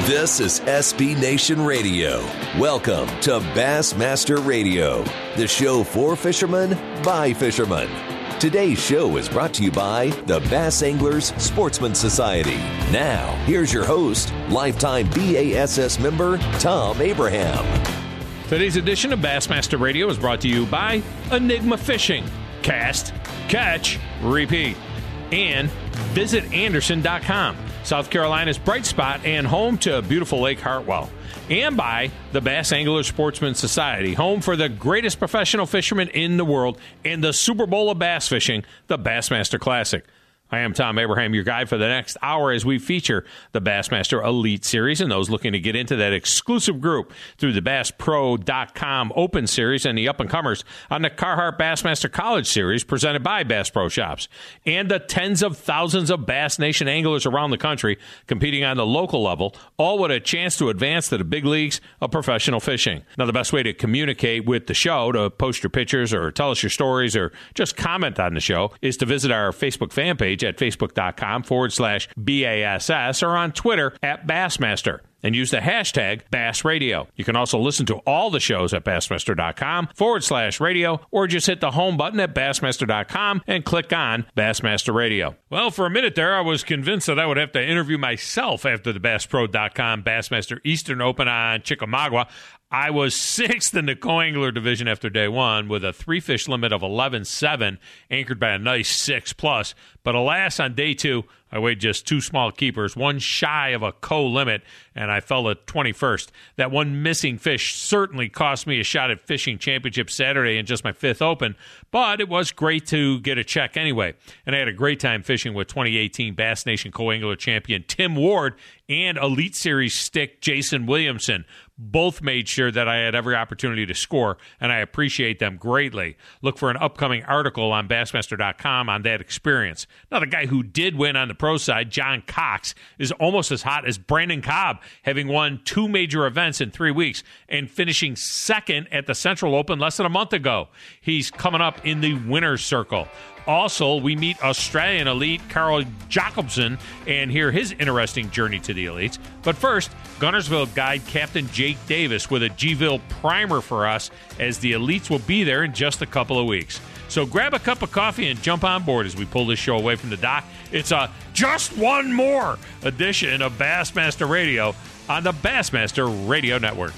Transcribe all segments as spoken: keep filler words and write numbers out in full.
This is S B Nation Radio. Welcome to Bassmaster Radio, the show for fishermen by fishermen. Today's show is brought to you by the Bass Anglers Sportsman Society. Now, here's your host, lifetime B A S S member, Tom Abraham. Today's edition of Bassmaster Radio is brought to you by Enigma Fishing. Cast, catch, repeat. And visit Anderson dot com, South Carolina's bright spot and home to beautiful Lake Hartwell. And by the Bass Anglers Sportsman Society, home for the greatest professional fishermen in the world and the Super Bowl of bass fishing, the Bassmaster Classic. I am Tom Abraham, your guide for the next hour as we feature the Bassmaster Elite Series and those looking to get into that exclusive group through the Bass Pro dot com Open Series and the up-and-comers on the Carhartt Bassmaster College Series presented by Bass Pro Shops, and the tens of thousands of Bass Nation anglers around the country competing on the local level, all with a chance to advance to the big leagues of professional fishing. Now, the best way to communicate with the show, to post your pictures or tell us your stories or just comment on the show, is to visit our Facebook fan page at facebook.com forward slash BASS or on Twitter at Bassmaster and use the hashtag Bass Radio. You can also listen to all the shows at Bassmaster.com forward slash radio or just hit the home button at Bassmaster dot com and click on Bassmaster Radio. Well, for a minute there, I was convinced that I would have to interview myself after the Bass Pro dot com Bassmaster Eastern Open on Chickamauga. I was sixth in the co-angler division after day one with a three-fish limit of eleven seven, anchored by a nice six plus. But alas, on day two, I weighed just two small keepers, one shy of a co-limit, and I fell to twenty-first. That one missing fish certainly cost me a shot at fishing championship Saturday in just my fifth open, but it was great to get a check anyway. And I had a great time fishing with twenty eighteen Bass Nation co-angler champion Tim Ward and Elite Series stick Jason Williamson. Both made sure that I had every opportunity to score, and I appreciate them greatly. Look for an upcoming article on Bassmaster dot com on that experience. Now, the guy who did win on the pro side, John Cox, is almost as hot as Brandon Cobb, having won two major events in three weeks and finishing second at the Central Open less than a month ago. He's coming up in the winner's circle. Also, we meet Australian elite Carl Jacobson and hear his interesting journey to the elites. But first, Guntersville guide Captain Jake Davis with a G-Ville primer for us, as the elites will be there in just a couple of weeks. So grab a cup of coffee and jump on board as we pull this show away from the dock. It's a just one more edition of Bassmaster Radio on the Bassmaster Radio Network.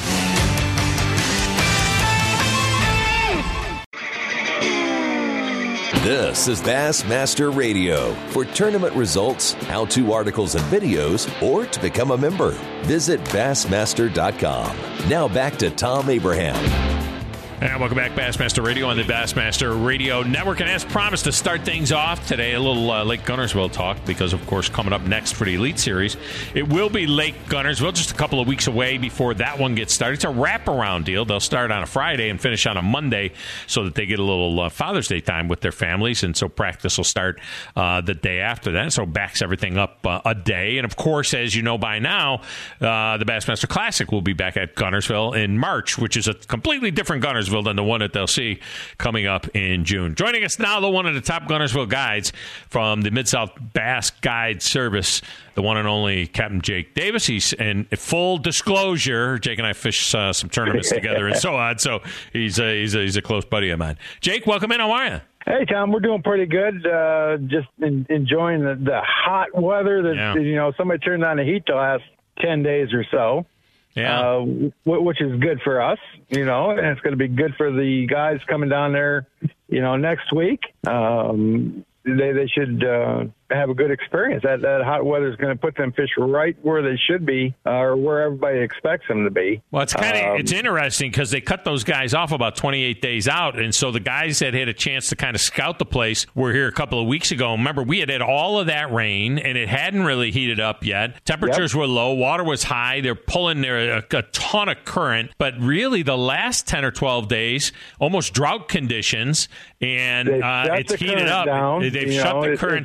This is Bassmaster Radio. For tournament results, how-to articles and videos, or to become a member, visit Bassmaster dot com. Now back to Tom Abraham. And welcome back, Bassmaster Radio on the Bassmaster Radio Network. And as promised, to start things off today, a little uh, Lake Guntersville talk, because, of course, coming up next for the Elite Series, it will be Lake Guntersville, just a couple of weeks away before that one gets started. It's a wraparound deal. They'll start on a Friday and finish on a Monday so that they get a little uh, Father's Day time with their families, and so practice will start uh, the day after that. So backs everything up uh, a day. And, of course, as you know by now, uh, the Bassmaster Classic will be back at Guntersville in March, which is a completely different Guntersville than the one that they'll see coming up in June. Joining us now, the one of the top Guntersville guides from the Mid-South Bass Guide Service, the one and only Captain Jake Davis. He's in full disclosure. Jake and I fish uh, some tournaments together and so on, so he's a, he's, a, he's a close buddy of mine. Jake, welcome in. How are you? Hey, Tom, we're doing pretty good. Uh, just in, enjoying the, the hot weather that, yeah. you know, somebody turned on the heat the last ten days or so. Yeah, uh, w- which is good for us, you know, and it's going to be good for the guys coming down there, you know, next week. Um, they they should uh, have a good experience. That that hot weather is going to put them fish right where they should be, uh, or where everybody expects them to be. Well, it's kind of um, it's interesting because they cut those guys off about twenty-eight days out, and so the guys that had a chance to kind of scout the place were here a couple of weeks ago. Remember, we had had all of that rain, and it hadn't really heated up yet. Temperatures yep. were low, water was high. They're pulling there a, a ton of current, but really the last ten or twelve days, almost drought conditions, and uh, it's heated up. Down. They've you shut know, the it's, current it's down. down. To yeah.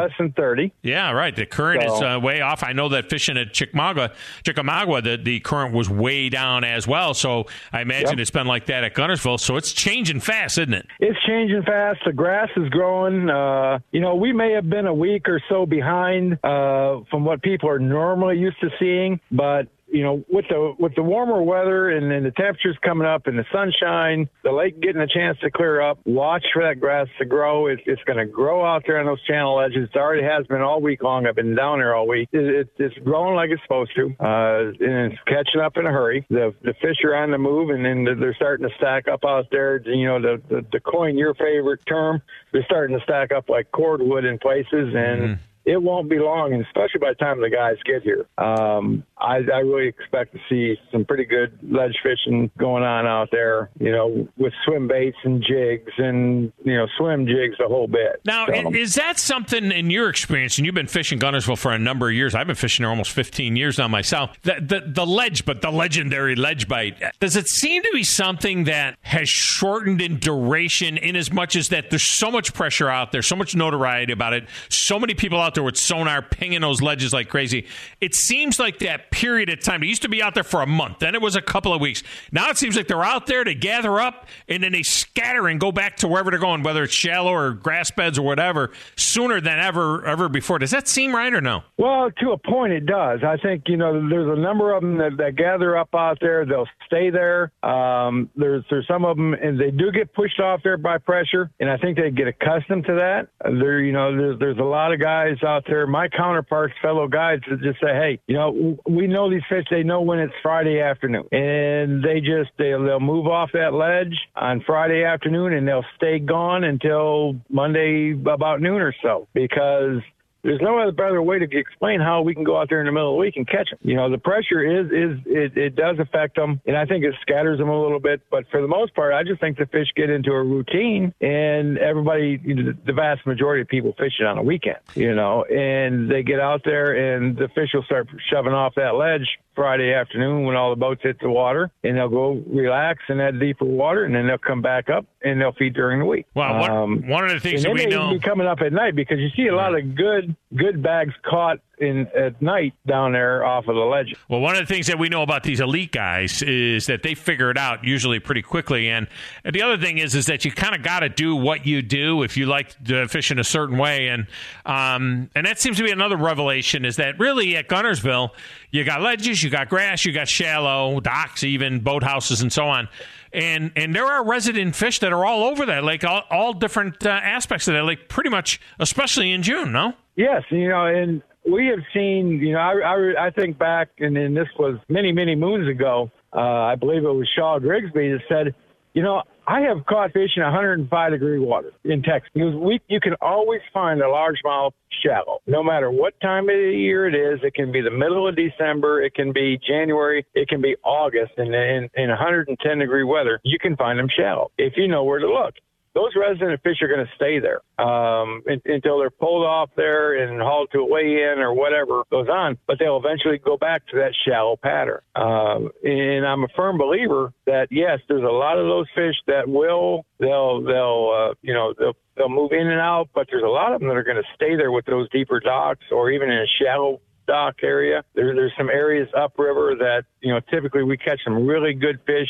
less than thirty. Yeah, right. The current so, is uh, way off. I know that fishing at Chickamauga, Chickamauga, the, the current was way down as well. So I imagine yep. it's been like that at Guntersville. So it's changing fast, isn't it? It's changing fast. The grass is growing. Uh, you know, we may have been a week or so behind uh, from what people are normally used to seeing, but you know, with the with the warmer weather and then the temperatures coming up and the sunshine, the lake getting a chance to clear up, watch for that grass to grow. It, it's going to grow out there on those channel edges. It already has been all week long. I've been down there all week. It, it, it's growing like it's supposed to, uh, and it's catching up in a hurry. The the fish are on the move, and then they're starting to stack up out there. You know, the, the, the coin your favorite term, they're starting to stack up like cordwood in places, and mm-hmm. it won't be long, and especially by the time the guys get here. Um, I, I really expect to see some pretty good ledge fishing going on out there, you know, with swim baits and jigs and, you know, swim jigs a whole bit. Now, so. is that something in your experience, and you've been fishing Guntersville for a number of years. I've been fishing there almost fifteen years now myself. The, the, the ledge, but the legendary ledge bite, does it seem to be something that has shortened in duration in as much as that there's so much pressure out there, so much notoriety about it, so many people out there with sonar pinging those ledges like crazy? It seems like that period of time, it used to be out there for a month, then it was a couple of weeks. Now it seems like they're out there to gather up, and then they scatter and go back to wherever they're going, whether it's shallow or grass beds or whatever, sooner than ever ever before. Does that seem right or no? Well, to a point it does. I think, you know, there's a number of them that, that gather up out there. They'll stay there. Um, there's there's some of them, and they do get pushed off there by pressure, and I think they get accustomed to that. There, you know, there's, there's a lot of guys out there, my counterparts, fellow guys, that just say, hey, you know, we know these fish, they know when it's Friday afternoon, and they just they'll, they'll move off that ledge on Friday afternoon, and they'll stay gone until Monday about noon or so, because there's no other better way to explain how we can go out there in the middle of the week and catch them. You know, the pressure is, is it, it does affect them, and I think it scatters them a little bit. But for the most part, I just think the fish get into a routine, and everybody, you know, the vast majority of people fish it on a weekend, you know, and they get out there, and the fish will start shoving off that ledge Friday afternoon when all the boats hit the water, and they'll go relax in that deeper water, and then they'll come back up and they'll feed during the week. Well, one, um, one of the things that we know, be coming up at night, because you see a lot of good good bags caught in at night down there off of the ledge. Well, one of the things that we know about these elite guys is that they figure it out usually pretty quickly. And the other thing is, is that you kind of got to do what you do if you like to fish in a certain way. And um, and that seems to be another revelation, is that really at Guntersville, you got ledges, you got grass, you got shallow, docks, even boathouses and so on. And and there are resident fish that are all over that lake, all, all different uh, aspects of that lake, pretty much, especially in June, no? Yes, you know, and we have seen, you know, I, I, I think back, and then this was many, many moons ago, uh, I believe it was Shaw Grigsby that said, you know, I have caught fish in one hundred five degree water in Texas. Because we, you can always find a largemouth shallow, no matter what time of the year it is. It can be the middle of December, it can be January, it can be August, and in, in one hundred ten degree weather, you can find them shallow if you know where to look. Those resident fish are going to stay there um, in, until they're pulled off there and hauled to a weigh-in or whatever goes on. But they'll eventually go back to that shallow pattern. Um, and I'm a firm believer that, yes, there's a lot of those fish that will, they'll, they'll, uh, you know, they'll, they'll move in and out. But there's a lot of them that are going to stay there with those deeper docks, or even in a shallow dock area. There, there's some areas upriver that, you know, typically we catch some really good fish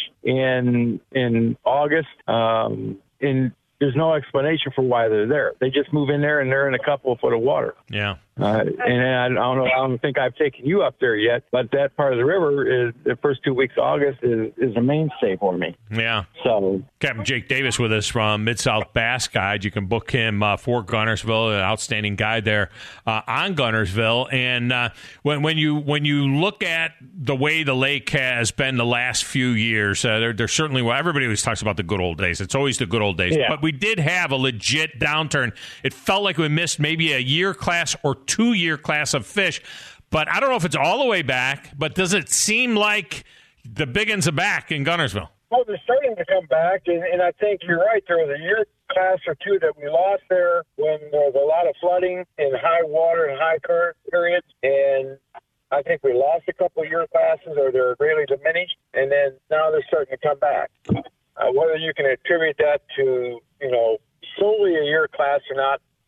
in in August. Um, and there's no explanation for why they're there. They just move in there, and they're in a couple of foot of water. Yeah. Uh, and I don't know. I don't think I've taken you up there yet, but that part of the river is the first two weeks of August is, is a mainstay for me. Yeah. So Captain Jake Davis with us from Mid-South Bass Guide. You can book him uh, for Guntersville, an outstanding guide there uh, on Guntersville. And uh, when when you when you look at the way the lake has been the last few years, uh, there, there's certainly well, everybody always talks about the good old days. It's always the good old days. Yeah. But we did have a legit downturn. It felt like we missed maybe a year class or two-year class of fish. But I don't know if it's all the way back, but does it seem like the big ones are back in Guntersville? Well, they're starting to come back, and, and I think you're right. There was a year class or two that we lost there when there was a lot of flooding and high water and high current periods, and I think we lost a couple of year classes, or they're really diminished, and then now they're starting to come back. Uh, whether you can attribute that to, you know, solely a year class or not,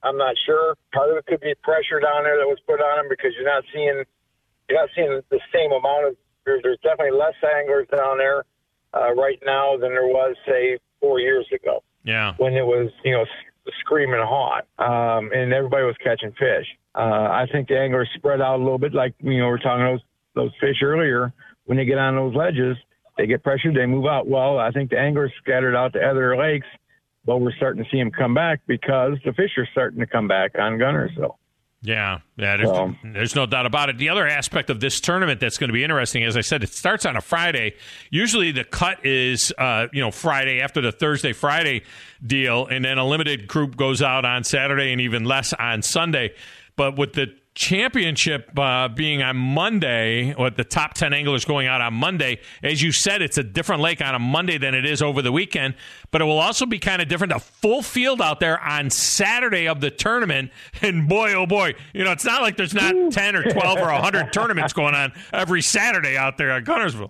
I'm not sure. Part of it could be pressure down there that was put on them because you're not seeing you're not seeing the same amount of. There's, there's definitely less anglers down there uh, right now than there was, say, four years ago. Yeah, when it was you know screaming hot um, and everybody was catching fish. Uh, I think the anglers spread out a little bit, like you know we we're talking those those fish earlier. When they get on those ledges, they get pressured, they move out. Well, I think the anglers scattered out to other lakes. But we're starting to see them come back because the fish are starting to come back on Guntersville. Yeah, yeah. There's, so, there's no doubt about it. The other aspect of this tournament that's going to be interesting, as I said, it starts on a Friday. Usually the cut is, uh, you know, Friday after the Thursday, Friday deal, and then a limited group goes out on Saturday and even less on Sunday. But with the championship uh, being on Monday, or the top ten anglers going out on Monday, as you said, it's a different lake on a Monday than it is over the weekend, but it will also be kind of different. A full field out there on Saturday of the tournament, and boy, oh boy, you know, it's not like there's not ten or twelve or one hundred tournaments going on every Saturday out there at Guntersville.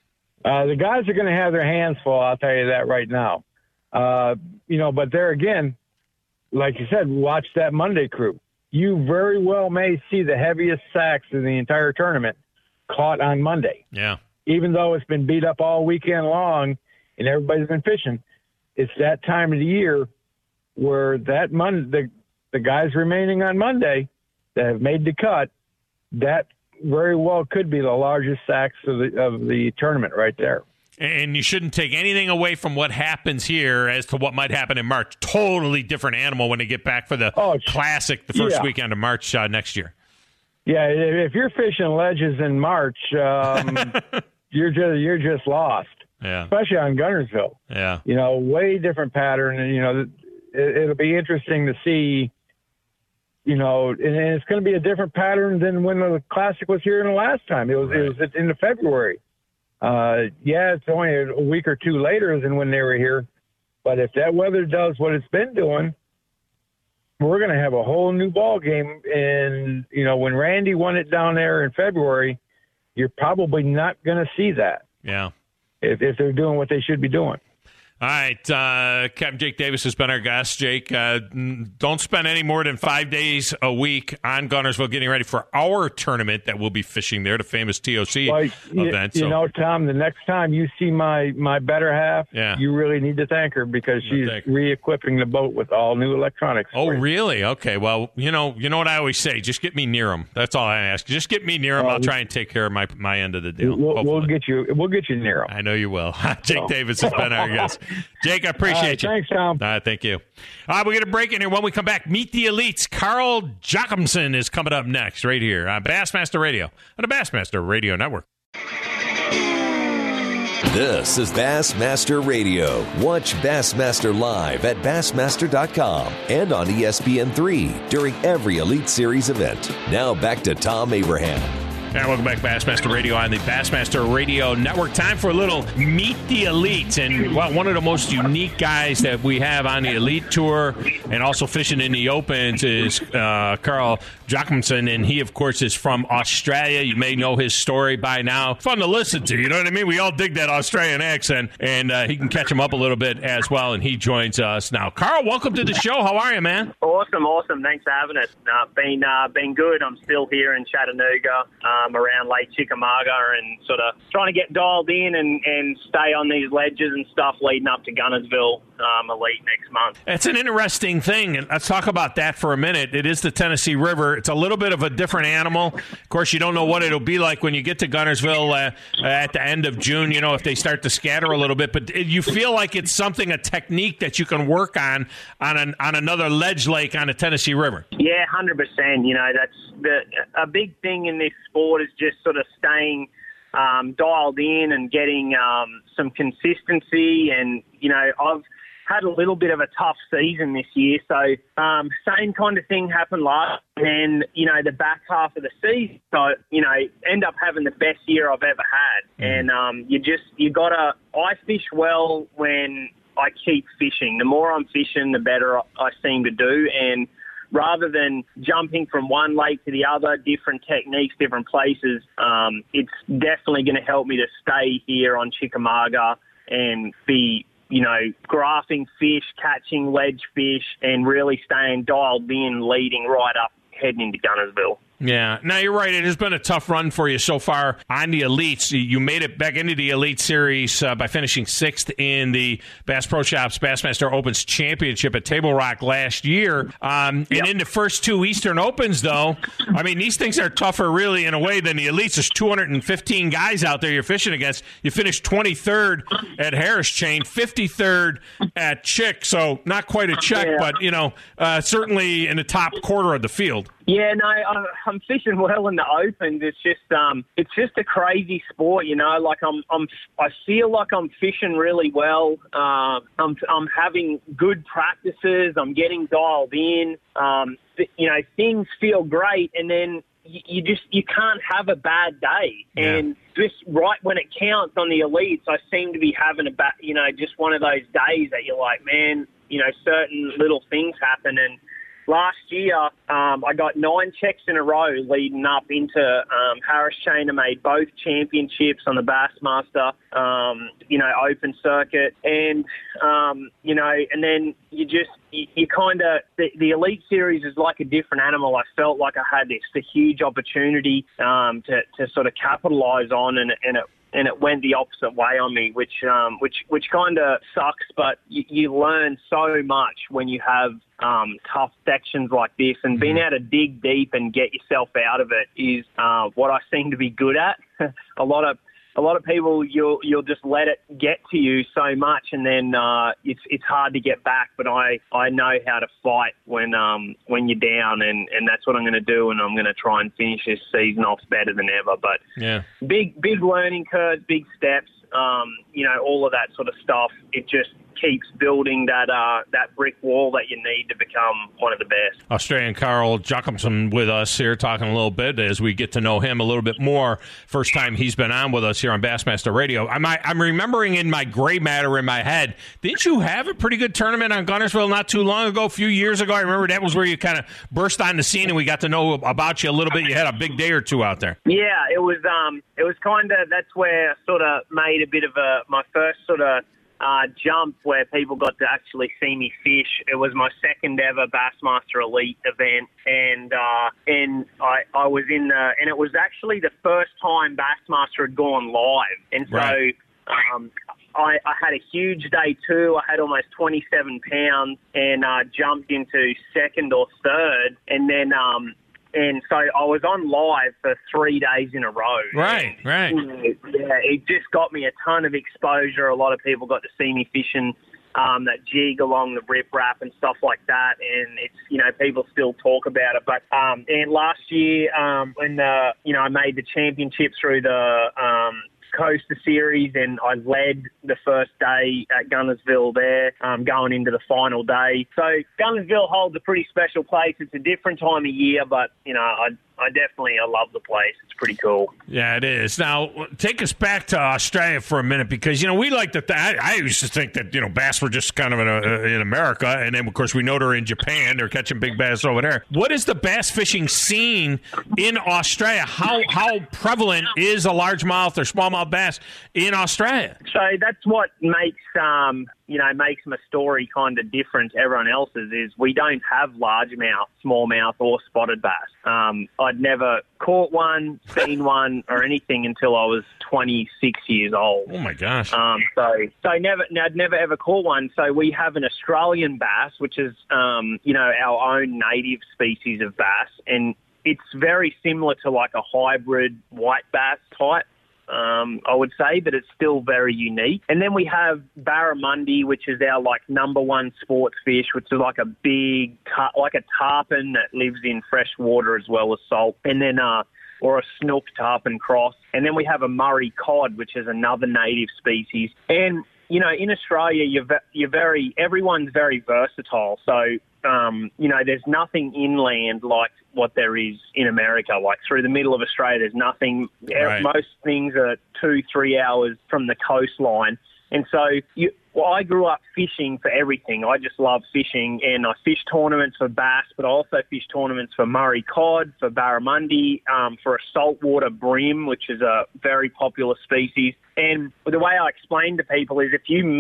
Uh, the guys are going to have their hands full, I'll tell you that right now. Uh, you know, but there again, like you said, watch that Monday crew. You very well may see the heaviest sacks in the entire tournament caught on Monday. Yeah. Even though it's been beat up all weekend long and everybody's been fishing, it's that time of the year where that Monday, the, the guys remaining on Monday that have made the cut, that very well could be the largest sacks of the, of the tournament right there. And you shouldn't take anything away from what happens here as to what might happen in March. Totally different animal when they get back for the oh, Classic the first yeah. weekend of March uh, next year. Yeah, if you're fishing ledges in March, um, you're just you're just lost. Yeah, especially on Guntersville. Yeah, you know, way different pattern, and you know, it, it'll be interesting to see. You know, and it's going to be a different pattern than when the Classic was here in the last time. It was right. it was in the February. Uh, yeah, it's only a week or two later than when they were here. But if that weather does what it's been doing, we're going to have a whole new ball game. And, you know, when Randy won it down there in February, you're probably not going to see that. Yeah. If, if they're doing what they should be doing. All right, uh, Captain Jake Davis has been our guest. Jake, uh, don't spend any more than five days a week on Guntersville getting ready for our tournament that we'll be fishing there, the famous T O C well, event. You, so. you know, Tom, the next time you see my, my better half, yeah. you really need to thank her because she's re-equipping the boat with all new electronics. Oh, really? Okay. Well, you know, you know what I always say. Just get me near them. That's all I ask. Just get me near them. Uh, I'll try and take care of my my end of the deal. We'll, we'll get you. We'll get you near them. I know you will. Jake so. Davis has been our guest. Jake, I appreciate right, you. Thanks, Tom. All right, thank you. All right, we're going to break in here. When we come back, Meet the Elites. Carl Jocumsen is coming up next right here on Bassmaster Radio on the Bassmaster Radio Network. This is Bassmaster Radio. Watch Bassmaster live at Bassmaster dot com and on E S P N three during every Elite Series event. Now back to Tom Abraham. And welcome back to Bassmaster Radio on the Bassmaster Radio Network. Time for a little Meet the Elite. And well, one of the most unique guys that we have on the Elite Tour and also fishing in the Opens is uh, Carl Jocumsen. And he, of course, is from Australia. You may know his story by now. Fun to listen to, you know what I mean? We all dig that Australian accent. And uh, he can catch him up a little bit as well. And he joins us now. Carl, welcome to the show. How are you, man? Awesome, awesome. Thanks for having us. Uh, been, uh, been good. I'm still here in Chattanooga. Um, around Lake Chickamauga and sort of trying to get dialed in and, and stay on these ledges and stuff leading up to Guntersville um, Elite next month. It's an interesting thing, and let's talk about that for a minute. It is the Tennessee River. It's a little bit of a different animal. Of course, you don't know what it'll be like when you get to Guntersville uh, at the end of June, you know, if they start to scatter a little bit. But you feel like it's something, a technique that you can work on on, an, on another ledge lake on the Tennessee River. Yeah, one hundred percent. You know, that's the a big thing in this sport is just sort of staying um, dialed in and getting um, some consistency. And, you know, I've had a little bit of a tough season this year. So um, same kind of thing happened last and, you know, the back half of the season. So, you know, end up having the best year I've ever had. Mm. And um, you just, you got to, I fish well when I keep fishing. The more I'm fishing, the better I seem to do. And rather than jumping from one lake to the other, different techniques, different places, um, it's definitely going to help me to stay here on Chickamauga and be you know, graphing fish, catching ledge fish, and really staying dialed in, leading right up, heading into Gunnersville. Yeah. Now, you're right. It has been a tough run for you so far on the Elites. You made it back into the Elite Series uh, by finishing sixth in the Bass Pro Shops Bassmaster Opens Championship at Table Rock last year. Um, yep. And in the first two Eastern Opens, though, I mean, these things are tougher really in a way than the Elites. There's two hundred fifteen guys out there you're fishing against. You finished twenty-third at Harris Chain, fifty-third at Chick. So not quite a check, yeah. but, you know, uh, certainly in the top quarter of the field. Yeah, no, I'm fishing well in the Opens. It's just, um, it's just a crazy sport, you know. Like I'm, I'm, I feel like I'm fishing really well. Uh, I'm, I'm having good practices. I'm getting dialed in. Um, you know, things feel great, and then you, you just you can't have a bad day. Yeah. And just right when it counts on the Elites, I seem to be having a ba- you know, just one of those days that you're like, man, you know, certain little things happen. And last year, um, I got nine checks in a row leading up into um, Harris Chain. I made both championships on the Bassmaster, um, you know, open circuit. And, um, you know, and then you just, you, you kind of, the, the Elite Series is like a different animal. I felt like I had this a huge opportunity um, to, to sort of capitalize on, and, and it and it went the opposite way on me, which um, which which kind of sucks. But you, you learn so much when you have um, tough sections like this, and being able to dig deep and get yourself out of it is uh, what I seem to be good at. a lot of a lot of people, you'll you'll just let it get to you so much, and then uh, it's it's hard to get back. But I, I know how to fight when um when you're down, and, and that's what I'm going to do, and I'm going to try and finish this season off better than ever. But yeah, big big learning curves, big steps, um, you know, all of that sort of stuff. It just keeps building that uh, that brick wall that you need to become one of the best. Australian Carl Jacobson with us here, talking a little bit as we get to know him a little bit more. First time he's been on with us here on Bassmaster Radio. I'm, I'm remembering in my gray matter in my head, didn't you have a pretty good tournament on Gunnersville not too long ago, a few years ago? I remember that was where you kind of burst on the scene and we got to know about you a little bit. You had a big day or two out there. Yeah, it was um, it was kind of, that's where I sort of made a bit of a, my first sort of Uh, jump where people got to actually see me fish. It was my second ever Bassmaster Elite event, and uh, and I, I was in the, and it was actually the first time Bassmaster had gone live, and so right. um, I, I had a huge day too. I had almost twenty-seven pounds and uh, jumped into second or third, and then. Um, And so I was on live for three days in a row. Right, and, right. Yeah, it just got me a ton of exposure. A lot of people got to see me fishing um, that jig along the Rip Rap and stuff like that. And it's, you know, people still talk about it. But um, and last year, um, when the, you know, I made the championship through the um, Coaster Series, and I led the first day at Gunnersville there, um, going into the final day. So Gunnersville holds a pretty special place. It's a different time of year, but, you know, I I definitely, I love the place. It's pretty cool. Yeah, it is. Now, take us back to Australia for a minute, because, you know, we like to, th- I, I used to think that, you know, bass were just kind of in, a, in America, and then, of course, we know they're in Japan. They're catching big bass over there. What is the bass fishing scene in Australia? How how prevalent is a largemouth or smallmouth bass in Australia? So that's what makes, um, you know, makes my story kind of different to everyone else's, is we don't have largemouth, smallmouth, or spotted bass. Um, I'd never caught one, seen one, or anything until I was twenty-six years old. Oh my gosh! Um, so, so never, I'd never ever caught one. So we have an Australian bass, which is, um, you know, our own native species of bass, and it's very similar to like a hybrid white bass type. Um, I would say, but it's still very unique. And then we have barramundi, which is our like number one sports fish, which is like a big, tar- like a tarpon that lives in fresh water as well as salt. And then, uh, or a snook tarpon cross. And then we have a Murray cod, which is another native species. And, you know, in Australia, you're, ve- you're very, everyone's very versatile. So, um, you know, there's nothing inland like what there is in America. Like through the middle of Australia, there's nothing. Right. Most things are two, three hours from the coastline. And so you, well, I grew up fishing for everything. I just love fishing, and I fish tournaments for bass, but I also fish tournaments for Murray cod, for barramundi, um, for a saltwater bream, which is a very popular species. And the way I explain to people is if you mixed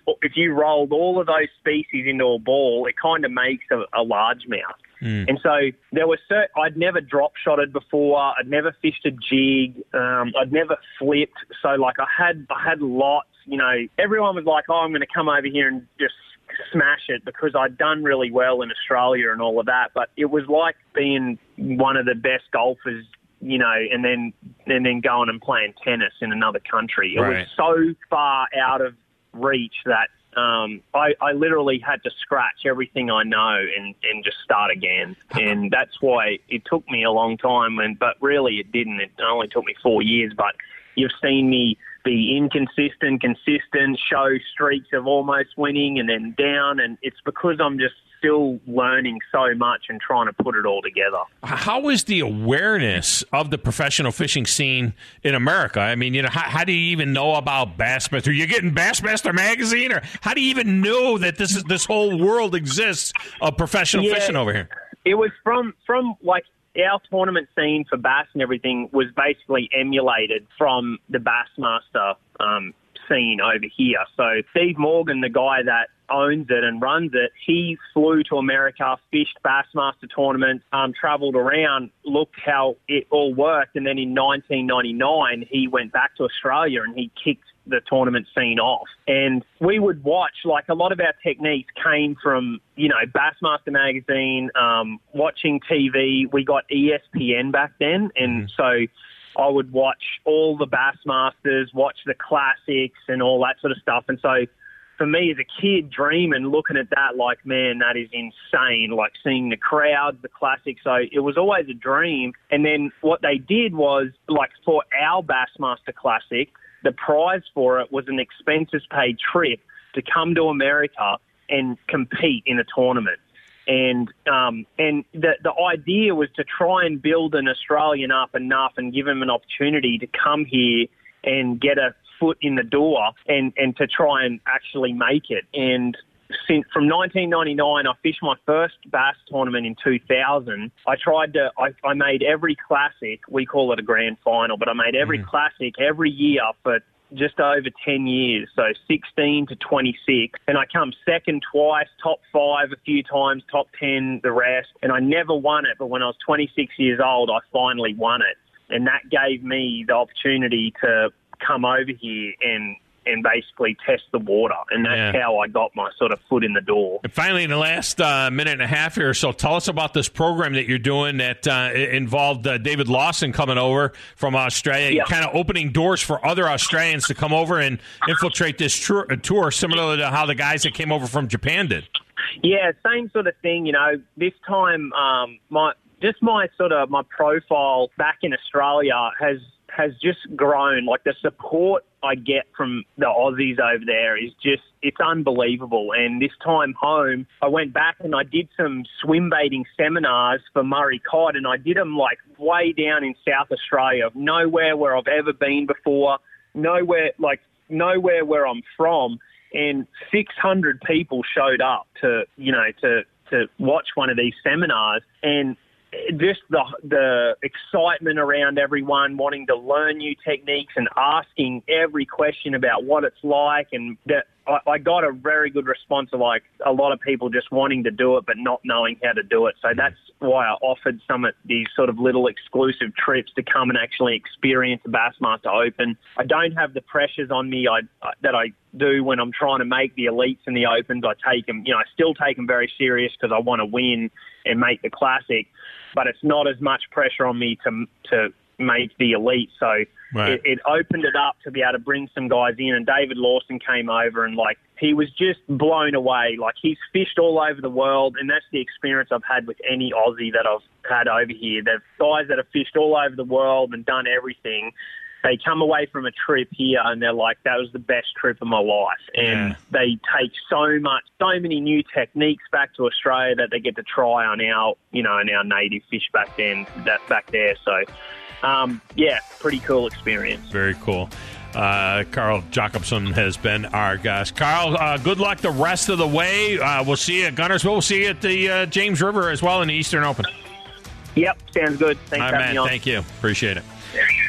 if you rolled all of those species into a ball, it kind of makes a, a largemouth. Mm. And so there was cert- I'd never drop shotted before. I'd never fished a jig. Um, I'd never flipped. So like I had, I had lots. You know, everyone was like, "Oh, I'm going to come over here and just smash it," because I'd done really well in Australia and all of that. But it was like being one of the best golfers, you know, and then and then going and playing tennis in another country. It right. was so far out of reach that. Um, I, I literally had to scratch everything I know and, and just start again. And that's why it took me a long time. And but really it didn't. It only took me four years. But you've seen me be inconsistent, consistent, show streaks of almost winning and then down. And it's because I'm just still learning so much and trying to put it all together. How is the awareness of the professional fishing scene in America? I mean, you know, how, how do you even know about Bassmaster? Are you getting Bassmaster magazine, or how do you even know that this is this whole world exists of professional yeah, fishing over here? It was from from like our tournament scene for bass and everything was basically emulated from the Bassmaster um, scene over here. So Steve Morgan, the guy that owns it and runs it, he flew to America, fished Bassmaster tournaments, um, travelled around, looked how it all worked, and then in nineteen ninety-nine he went back to Australia and he kicked the tournament scene off. And we would watch, like a lot of our techniques came from, you know, Bassmaster magazine, um, watching T V. We got E S P N back then, and mm. so I would watch all the Bassmasters, watch the classics and all that sort of stuff. And so for me as a kid, dreaming, looking at that, like, man, that is insane, like seeing the crowds, the classics. So it was always a dream. And then what they did was, like, for our Bassmaster Classic, the prize for it was an expenses-paid trip to come to America and compete in a tournament. And um, and the the idea was to try and build an Australian up enough and give him an opportunity to come here and get a foot in the door and, and to try and actually make it. And since from nineteen ninety-nine, I fished my first bass tournament in two thousand. I tried to, I, I made every classic, we call it a grand final, but I made every mm. classic every year for just over ten years, so sixteen to twenty-six. And I come second twice, top five a few times, top ten the rest. And I never won it, but when I was twenty-six years old, I finally won it. And that gave me the opportunity to come over here and and basically test the water. And that's yeah. how I got my sort of foot in the door. And finally, in the last uh, minute and a half here or so, tell us about this program that you're doing that uh, involved uh, David Lawson coming over from Australia, yeah. kind of opening doors for other Australians to come over and infiltrate this tour, tour, similar to how the guys that came over from Japan did. Yeah, same sort of thing. You know, this time um, my just my sort of my profile back in Australia has has just grown. Like the support I get from the Aussies over there is just, it's unbelievable. And this time home, I went back and I did some swim baiting seminars for Murray Cod, and I did them like way down in South Australia, nowhere where I've ever been before, nowhere, like nowhere where I'm from. And six hundred people showed up to, you know, to, to watch one of these seminars. And just the the excitement around everyone wanting to learn new techniques and asking every question about what it's like, and that I, I got a very good response of like a lot of people just wanting to do it but not knowing how to do it. So that's why I offered some of these sort of little exclusive trips to come and actually experience the Bassmaster Open. I don't have the pressures on me I, I, that I do when I'm trying to make the elites and the opens. I take them, you know, I still take them very serious because I want to win and make the classic. But it's not as much pressure on me to to make the elite. So right. it, it opened it up to be able to bring some guys in. And David Lawson came over and, like, he was just blown away. Like, he's fished all over the world, and that's the experience I've had with any Aussie that I've had over here. They're guys that have fished all over the world and done everything. They come away from a trip here and they're like, that was the best trip of my life. And yeah. they take so much, so many new techniques back to Australia that they get to try on our, you know, on our native fish back then, that back there. So, um, yeah, pretty cool experience. Very cool. Uh, Carl Jacobson has been our guest. Carl, uh, good luck the rest of the way. Uh, we'll see you at Guntersville. We'll see you at the uh, James River as well in the Eastern Open. Yep, sounds good. Thanks All for right, having man, me on. Thank you. Appreciate it. There you go.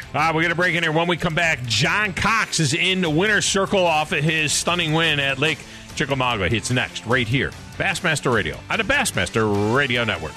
Uh, we're going to break in here. When we come back, John Cox is in the winner's circle off of his stunning win at Lake Chickamauga. It's next, right here. Bassmaster Radio on the Bassmaster Radio Network.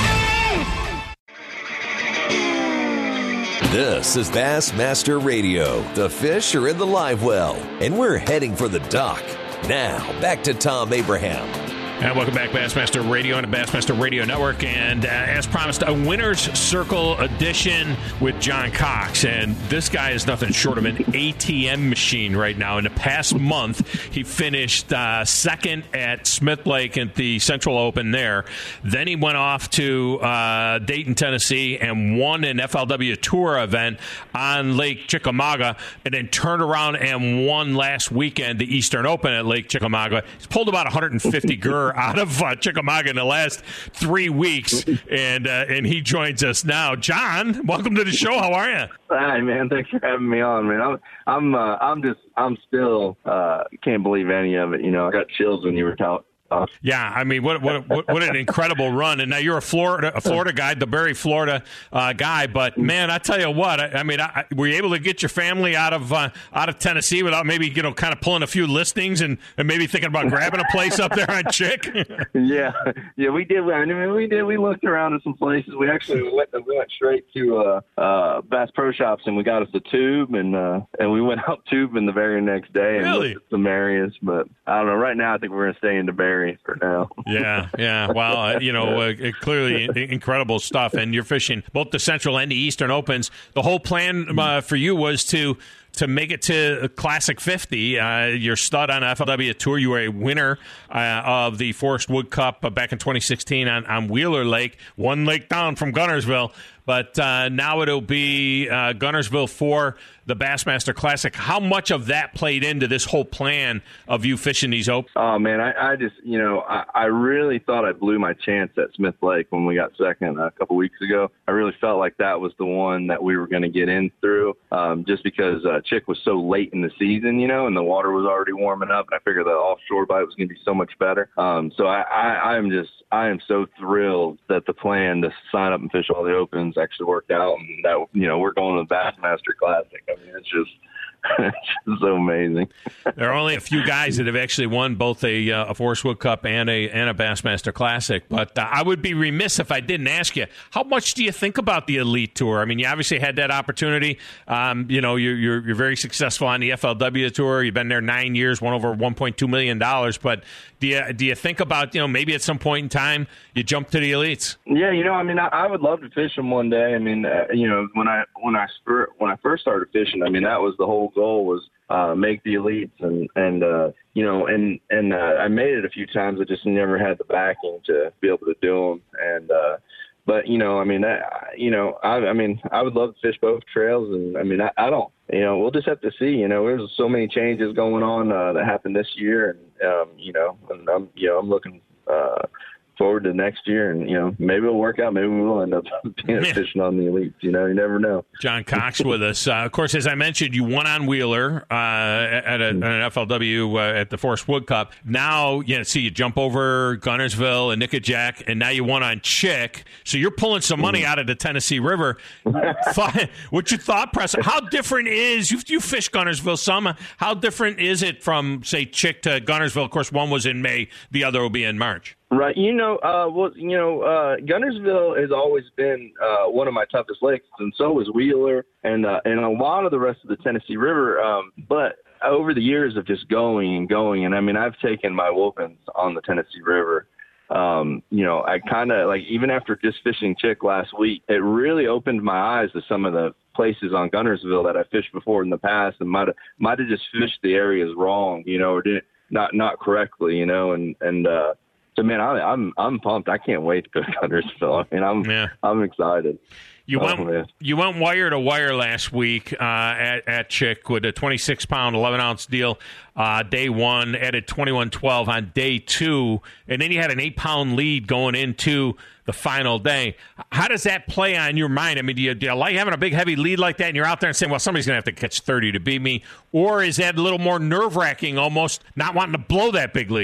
This is Bassmaster Radio. The fish are in the live well, and we're heading for the dock. Now, back to Tom Abraham. And welcome back, Bassmaster Radio on the Bassmaster Radio Network. And uh, as promised, a Winner's Circle edition with John Cox. And this guy is nothing short of an A T M machine right now. In the past month, he finished uh, second at Smith Lake at the Central Open there. Then he went off to uh, Dayton, Tennessee, and won an F L W Tour event on Lake Chickamauga, and then turned around and won last weekend the Eastern Open at Lake Chickamauga. He's pulled about one hundred fifty girth out of uh, Chickamauga in the last three weeks, and uh, and he joins us now. John, welcome to the show. How are you? Hi, man. Thanks for having me on, man. I'm I'm uh, I'm just I'm still uh, can't believe any of it. You know, I got chills when you were talking. Yeah, I mean, what what what, what an incredible run! And now you're a Florida a Florida guy, the Berry, Florida uh, guy. But man, I tell you what, I, I mean, I, were you able to get your family out of uh, out of Tennessee without maybe you know kind of pulling a few listings and, and maybe thinking about grabbing a place up there on Chick? yeah, yeah, we did. I mean, we did. We looked around at some places. We actually went we went straight to uh, uh, Bass Pro Shops and we got us a tube and uh, and we went out tubing the very next day and really? looked at some areas. But I don't know. Right now, I think we're going to stay in the Berry for now. Yeah, yeah. Well, uh, you know, uh, it clearly incredible stuff. And you're fishing both the Central and the Eastern Opens. The whole plan uh, for you was to to make it to Classic fifty. Uh, you're stud on F L W Tour. You were a winner uh, of the Forest Wood Cup uh, back in twenty sixteen on, on Wheeler Lake, one lake down from Guntersville. But uh, now it'll be uh, Guntersville for the Bassmaster Classic. How much of that played into this whole plan of you fishing these Opens? Oh, man, I, I just, you know, I, I really thought I blew my chance at Smith Lake when we got second a couple weeks ago. I really felt like that was the one that we were going to get in through um, just because uh, Chick was so late in the season, you know, and the water was already warming up. And I figured the offshore bite was going to be so much better. Um, so I, I, I'm just, I am so thrilled that the plan to sign up and fish all the Opens actually worked out, and that, you know, we're going to the Bassmaster Classic. I mean, it's just it's just so amazing. There are only a few guys that have actually won both a, uh, a Forest Wood Cup and a and a Bassmaster Classic. But uh, I would be remiss if I didn't ask you, how much do you think about the Elite Tour? I mean, you obviously had that opportunity. Um, you know, you're, you're you're very successful on the F L W Tour. You've been there nine years, won over one point two million dollars. But do you do you think about, you know, maybe at some point in time you jump to the Elites? Yeah, you know, I mean, I, I would love to fish them one day. I mean, uh, you know, when I when I when I first started fishing, I mean, that was the whole goal was uh, make the Elites, and and uh, you know, and and uh, I made it a few times. I just never had the backing to be able to do them, and uh, but you know, I mean, that, you know, I, I mean, I would love to fish both trails, and I mean, I, I don't, you know, we'll just have to see. You know, there's so many changes going on uh, that happened this year, and um, you know, and I'm you know, I'm looking. Uh, forward to next year, and you know, maybe it'll work out, maybe we will end up being fishing on the Elites. You know, you never know. John Cox with us. Uh, of course, as I mentioned, you won on Wheeler uh, at, a, at an F L W uh, at the Forest Wood Cup. Now, you know, see, you jump over Guntersville and Nickajack, and now you won on Chick. So you're pulling some money out of the Tennessee River. Thought, what's your thought process? How different is you? You fish Guntersville some? How different is it from, say, Chick to Guntersville? Of course, one was in May, the other will be in March. Right. You know, uh, well, you know, uh, Guntersville has always been uh, one of my toughest lakes, and so is Wheeler and uh, and a lot of the rest of the Tennessee River. Um, but over the years of just going and going, and I mean, I've taken my whoopings on the Tennessee River. Um, you know, I kind of like, even after just fishing Chick last week, it really opened my eyes to some of the places on Guntersville that I fished before in the past and might have might have just fished the areas wrong, you know, or didn't not not correctly, you know, and and uh, so man, I, I'm I'm pumped. I can't wait to go to Guntersville. I mean, I'm yeah. I'm excited. You went oh, you went wire to wire last week uh, at, at Chick with a twenty-six pound, eleven ounce deal. Uh, day one, added twenty-one twelve on day two, and then you had an eight pound lead going into the final day. How does that play on your mind? I mean, do you, do you like having a big, heavy lead like that, and you're out there and saying, well, somebody's going to have to catch thirty to beat me? Or is that a little more nerve-wracking, almost not wanting to blow that big lead?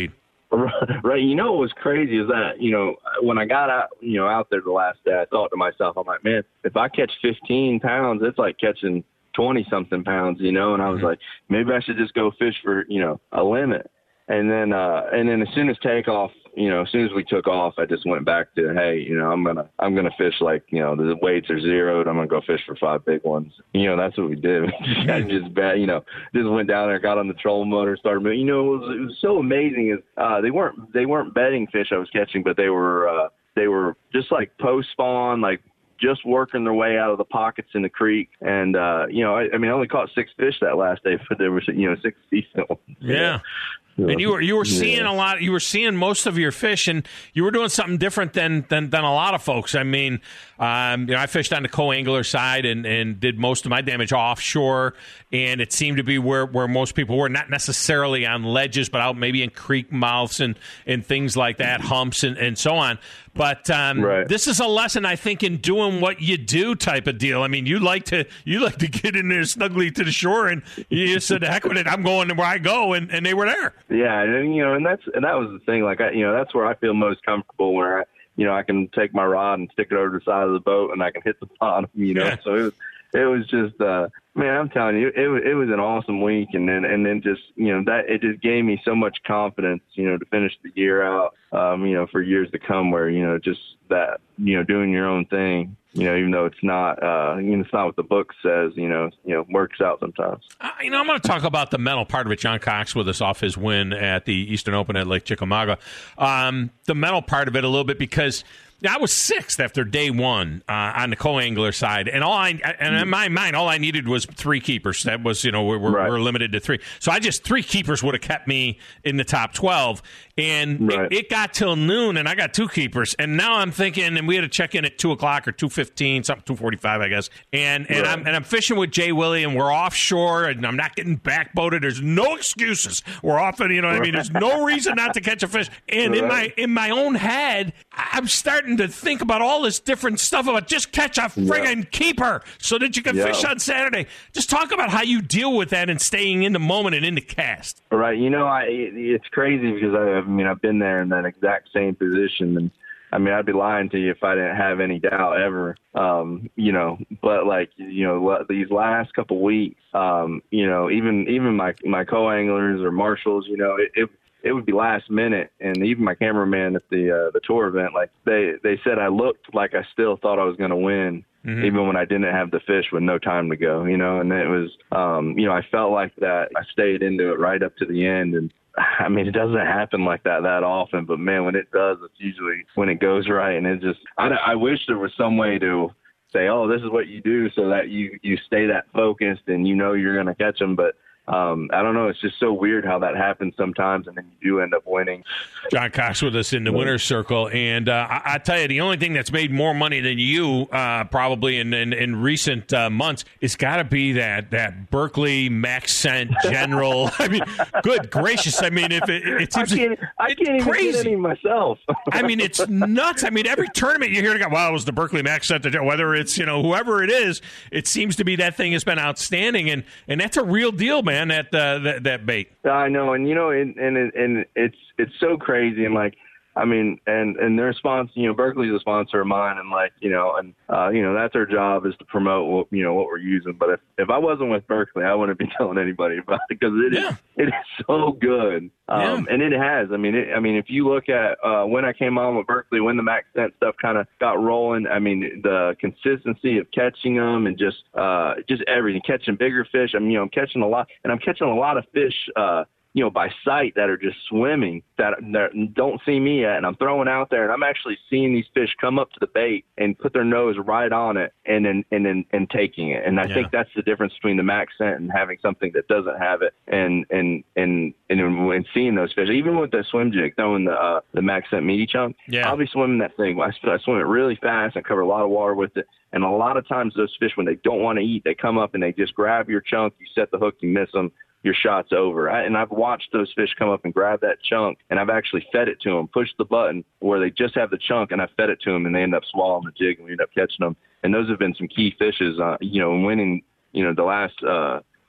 Right. You know what was crazy is that, you know, when I got out, you know, out there the last day, I thought to myself, I'm like, man, if I catch fifteen pounds, it's like catching twenty something pounds, you know, and I was mm-hmm. like, maybe I should just go fish for, you know, a limit. And then, uh, and then as soon as takeoff, you know, as soon as we took off, I just went back to, hey, you know, I'm going to, I'm going to fish like, you know, the weights are zeroed. I'm going to go fish for five big ones. You know, that's what we did. I just, you know, just went down there, got on the trolling motor, started moving. You know, it was, it was so amazing. Is uh, they weren't, they weren't bedding fish I was catching, but they were, uh, they were just like post spawn, like just working their way out of the pockets in the creek. And, uh, you know, I, I mean, I only caught six fish that last day, but there was, you know, six decent ones. Yeah. And you were you were seeing yeah. a lot. You were seeing most of your fish, and you were doing something different than than, than a lot of folks. I mean, um, you know, I fished on the co-angler side and, and did most of my damage offshore, and it seemed to be where, where most people were, not necessarily on ledges, but out maybe in creek mouths and, and things like that, humps and, and so on. But um, right. this is a lesson, I think, in doing what you do type of deal. I mean, you like to you like to get in there snugly to the shore, and you just said, "Heck with it, I'm going where I go," and, and they were there. Yeah, and you know, and that's and that was the thing. Like, I, you know, that's where I feel most comfortable, where I, you know, I can take my rod and stick it over the side of the boat, and I can hit the bottom. You know, yeah. so it was it was just. Uh, Man, I'm telling you, it was it was an awesome week, and then and then just you know that it just gave me so much confidence, you know, to finish the year out, um, you know, for years to come. Where you know just that you know doing your own thing, you know, even though it's not uh, you know it's not what the book says, you know, you know, works out sometimes. Uh, you know, I'm going to talk about the mental part of it. John Cox with us off his win at the Eastern Open at Lake Chickamauga. Um, the mental part of it a little bit because. I was sixth after day one uh, on the co-angler side, and all I and in my mind, all I needed was three keepers. That was, you know, we're, we're, right. we're limited to three. So I just three keepers would have kept me in the top twelve. And right. it, it got till noon, and I got two keepers. And now I'm thinking, and we had to check in at two o'clock or two fifteen, something two forty-five, I guess. And and right. I'm and I'm fishing with Jay Willie, and we're offshore, and I'm not getting backboated. There's no excuses. We're off, and you know what I mean. There's no reason not to catch a fish. And right. in my in my own head, I'm starting to think about all this different stuff about just catch a friggin' yeah. keeper so that you can yeah. fish on Saturday. Just talk about how you deal with that and staying in the moment and in the cast. Right. You know, I it's crazy because I, I mean I've been there in that exact same position, and I mean I'd be lying to you if I didn't have any doubt ever. Um, you know, but like you know these last couple weeks, um, you know, even even my my co-anglers or marshals, you know, it. it it would be last minute. And even my cameraman at the uh, the tour event, like they, they said I looked like I still thought I was going to win, mm-hmm. even when I didn't have the fish with no time to go, you know, and it was, um, you know, I felt like that. I stayed into it right up to the end. And I mean, it doesn't happen like that that often, but man, when it does, it's usually when it goes right. And it just, I, I wish there was some way to say, oh, this is what you do so that you, you stay that focused and you know you're going to catch them. But Um, I don't know. It's just so weird how that happens sometimes, and then you do end up winning. John Cox with us in the winner's circle, and uh, I, I tell you, the only thing that's made more money than you uh, probably in, in, in recent uh, months is got to be that that Berkley Maxent General. I mean, good gracious! I mean, if it, it seems I can't, I can't even crazy. get any myself. I mean, it's nuts. I mean, every tournament you hear, go, well, it was the Berkley Maxent. Whether it's you know whoever it is, it seems to be that thing has been outstanding, and and that's a real deal, man. That, uh, that that bait. I know, and you know, and and and it's it's so crazy, and like, I mean, and and their sponsor, you know, Berkley's a sponsor of mine, and like, you know, and uh, you know, that's our job is to promote what you know what we're using. But if, if I wasn't with Berkley, I wouldn't be telling anybody about it because it yeah. is it is so good, um, yeah. and it has. I mean, it, I mean, if you look at uh, when I came on with Berkley, when the Maxent stuff kind of got rolling, I mean, the consistency of catching them and just uh, just everything, catching bigger fish. I mean, you know, I'm catching a lot, and I'm catching a lot of fish. Uh, you know, by sight that are just swimming that, that don't see me yet. And I'm throwing out there and I'm actually seeing these fish come up to the bait and put their nose right on it and then, and then, and taking it. And I yeah. think that's the difference between the Maxent and having something that doesn't have it and, and, and, and, and seeing those fish, even with the swim jig, throwing the, uh, the Maxent meaty chunk, yeah. I'll be swimming that thing. I, I swim it really fast. I cover a lot of water with it. And a lot of times those fish, when they don't want to eat, they come up and they just grab your chunk. You set the hook, you miss them. Your shot's over. I, and I've watched those fish come up and grab that chunk, and I've actually fed it to them, pushed the button where they just have the chunk, and I fed it to them, and they end up swallowing the jig, and we end up catching them. And those have been some key fishes, uh, you know, winning, you know, the last uh,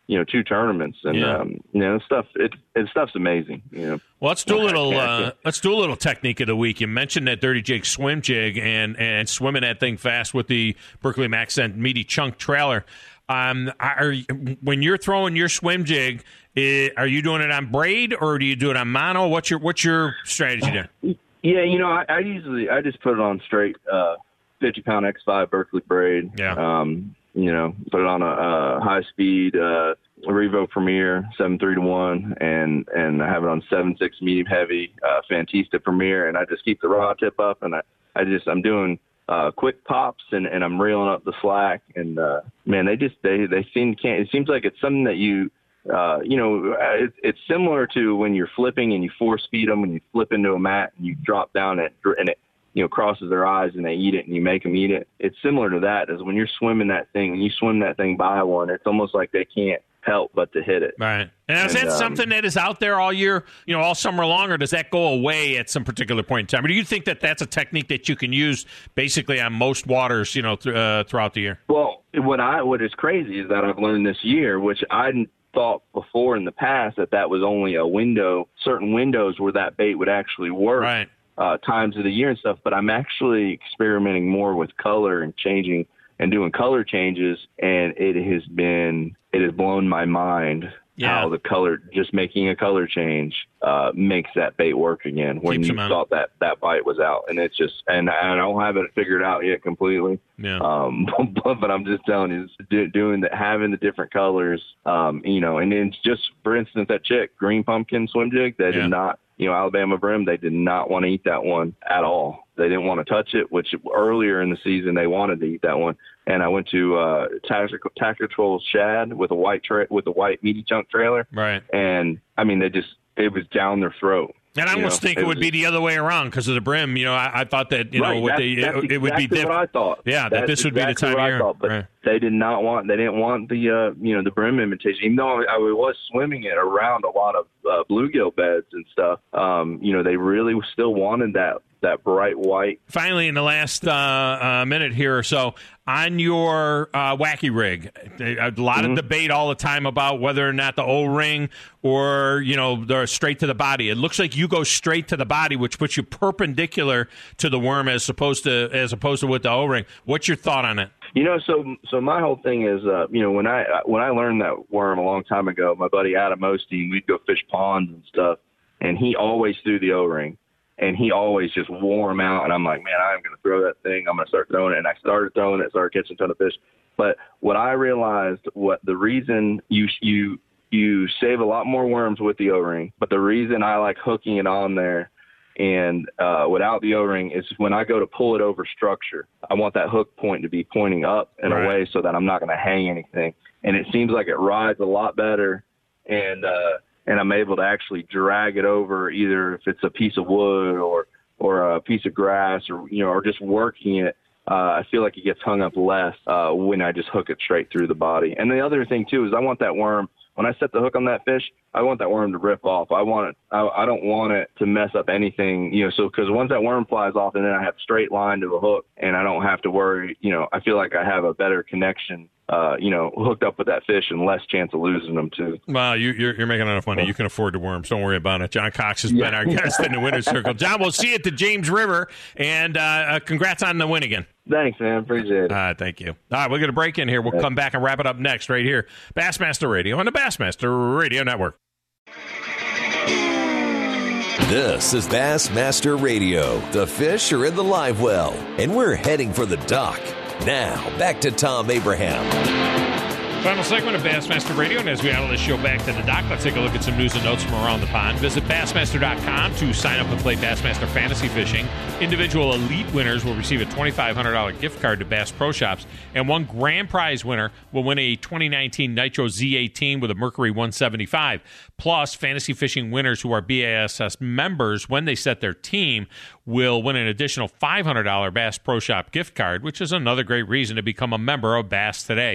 you know, two tournaments, and yeah. um, you know, stuff. It, it stuff's amazing. You know. Well, let's do a little. Uh, let's do a little technique of the week. You mentioned that Dirty Jake swim jig and and swimming that thing fast with the Berkley Maxent meaty chunk trailer. Um, are when you're throwing your swim jig, are you doing it on braid or do you do it on mono? What's your what's your strategy there? Yeah, you know, I, I usually I just put it on straight uh, fifty pound X five Berkley braid. Yeah. Um, you know, put it on a, a high speed uh, Revo Premier seven three to one, and and I have it on seven six medium heavy uh, Fantista Premier, and I just keep the rod tip up, and I, I just I'm doing uh, quick pops, and, and I'm reeling up the slack, and uh, man, they just they they seem can't. It seems like it's something that you. Uh, you know, it, it's similar to when you're flipping and you force feed them, when you flip into a mat and you drop down it and it, you know, crosses their eyes and they eat it and you make them eat it. It's similar to that as when you're swimming that thing, when you swim that thing by one, it's almost like they can't help but to hit it. Right. And is and, that um, something that is out there all year, you know, all summer long, or does that go away at some particular point in time? Or do you think that that's a technique that you can use basically on most waters, you know, th- uh, throughout the year? Well, what I what is crazy is that I've learned this year, which I didn't thought before in the past that that was only a window, certain windows where that bait would actually work, right. uh, times of the year and stuff. But I'm actually experimenting more with color and changing and doing color changes, and it has been it has blown my mind yeah. how the color, just making a color change, uh, makes that bait work again when Keeps you thought that that bite was out. And it's just, and I don't have it figured out yet completely. Yeah. Um, but, but I'm just telling you, do, doing that, having the different colors, um, you know, and then just for instance, that chick, Green Pumpkin swim jig, they yeah. did not, you know, Alabama Brim, they did not want to eat that one at all. They didn't want to touch it, which earlier in the season they wanted to eat that one. And I went to uh, Tactical Tactical Shad with a white tra- with a white meaty chunk trailer, right? And I mean, they just it was down their throat. And I almost know, think it, it would be the other way around because of the brim. You know, I, I thought that you right, know what they, that's it, exactly it would be different. What I thought. Yeah, that's that this would exactly be the time what of year. I thought, but right. they did not want. They didn't want the uh, you know the brim imitation. Even though I, I was swimming it around a lot of uh, bluegill beds and stuff, um, you know, they really still wanted that that bright white. Finally, in the last uh, uh, minute here or so, on your uh, wacky rig, a lot mm-hmm. of debate all the time about whether or not the O-ring or, you know, they're straight to the body. It looks like you go straight to the body, which puts you perpendicular to the worm as opposed to as opposed to with the O-ring. What's your thought on it? You know, so so my whole thing is, uh, you know, when I when I learned that worm a long time ago, my buddy Adam Osteen, we'd go fish ponds and stuff, and he always threw the O-ring. And he always just wore him out. And I'm like, man, I'm going to throw that thing. I'm going to start throwing it. And I started throwing it, started catching a ton of fish. But what I realized, what the reason you you you save a lot more worms with the O-ring, but the reason I like hooking it on there and uh, without the O-ring is when I go to pull it over structure, I want that hook point to be pointing up and right. away so that I'm not going to hang anything. And it seems like it rides a lot better. And, uh, and I'm able to actually drag it over either if it's a piece of wood or, or a piece of grass or, you know, or just working it. Uh, I feel like it gets hung up less uh, when I just hook it straight through the body. And the other thing too is I want that worm, when I set the hook on that fish, I want that worm to rip off. I want it, I, I don't want it to mess up anything, you know, so because once that worm flies off and then I have straight line to the hook and I don't have to worry, you know, I feel like I have a better connection Uh, you know, hooked up with that fish and less chance of losing them, too. Well, you, you're, you're making enough money. You can afford the worms. Don't worry about it. John Cox has yeah. been our guest in the Winner's Circle. John, we'll see you at the James River, and uh, uh, congrats on the win again. Thanks, man. Appreciate it. Uh, thank you. All right, we're going to break in here. We'll come back and wrap it up next right here. Bassmaster Radio on the Bassmaster Radio Network. This is Bassmaster Radio. The fish are in the live well, and we're heading for the dock. Now, back to Tom Abraham. Final segment of Bassmaster Radio, and as we idle this show back to the dock, let's take a look at some news and notes from around the pond. Visit Bassmaster dot com to sign up and play Bassmaster Fantasy Fishing. Individual elite winners will receive a twenty-five hundred dollars gift card to Bass Pro Shops, and one grand prize winner will win a twenty nineteen Nitro Z eighteen with a Mercury one seventy-five. Plus, fantasy fishing winners who are B A S S members, when they set their team, will win an additional five hundred dollars Bass Pro Shop gift card, which is another great reason to become a member of Bass today.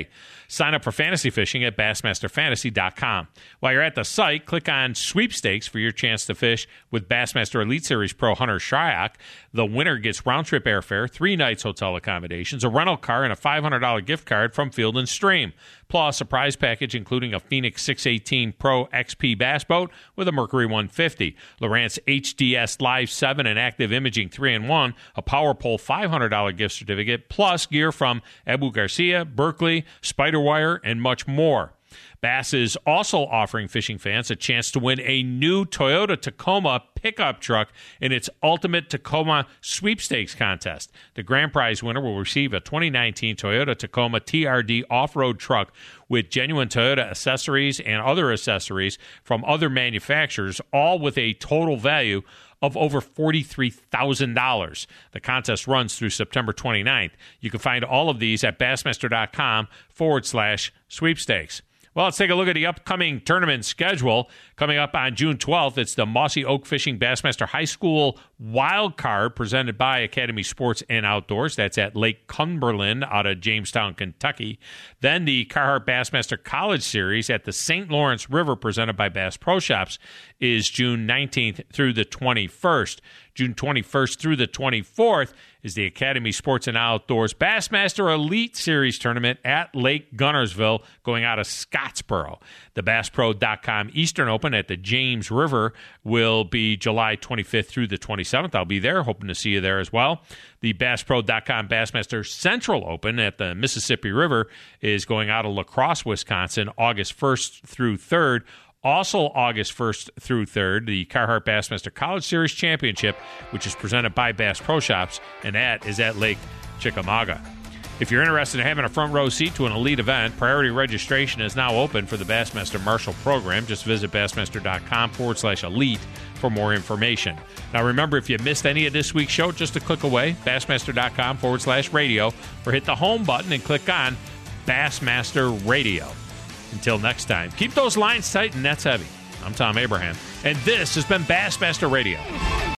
Sign up for fantasy fishing at bassmaster fantasy dot com. While you're at the site, click on Sweepstakes for your chance to fish with Bassmaster Elite Series Pro Hunter Shryock. The winner gets round-trip airfare, three nights hotel accommodations, a rental car, and a five hundred dollars gift card from Field and Stream. Plus, a prize package including a Phoenix six eighteen Pro X P bass boat with a Mercury one fifty, Lowrance H D S Live seven and Active Imaging three in one, a Power Pole five hundred dollars gift certificate, plus gear from Abu Garcia, Berkeley, Spiderwire, and much more. Bass is also offering fishing fans a chance to win a new Toyota Tacoma pickup truck in its Ultimate Tacoma Sweepstakes contest. The grand prize winner will receive a twenty nineteen Toyota Tacoma T R D off-road truck with genuine Toyota accessories and other accessories from other manufacturers, all with a total value of over forty-three thousand dollars. The contest runs through September twenty-ninth. You can find all of these at bassmaster.com forward slash sweepstakes. Well, let's take a look at the upcoming tournament schedule. Coming up on June twelfth, it's the Mossy Oak Fishing Bassmaster High School Wild Card presented by Academy Sports and Outdoors. That's at Lake Cumberland out of Jamestown, Kentucky. Then the Carhartt Bassmaster College Series at the Saint Lawrence River presented by Bass Pro Shops is June nineteenth through the twenty-first. June twenty-first through the twenty-fourth is the Academy Sports and Outdoors Bassmaster Elite Series Tournament at Lake Gunnersville going out of Scottsboro. The Bass Pro dot com Eastern Open at the James River will be July twenty-fifth through the twenty-seventh. I'll be there, hoping to see you there as well. The Bass Pro dot com Bassmaster Central Open at the Mississippi River is going out of La Crosse, Wisconsin, August first through third. Also, August first through third, the Carhartt Bassmaster College Series Championship, which is presented by Bass Pro Shops, and that is at Lake Chickamauga. If you're interested in having a front row seat to an elite event, priority registration is now open for the Bassmaster Marshall program. Just visit bassmaster.com forward slash elite for more information. Now, remember, if you missed any of this week's show, just a click away, bassmaster.com forward slash radio, or hit the home button and click on Bassmaster Radio. Until next time, keep those lines tight and nets heavy. I'm Tom Abraham, and this has been Bassmaster Radio.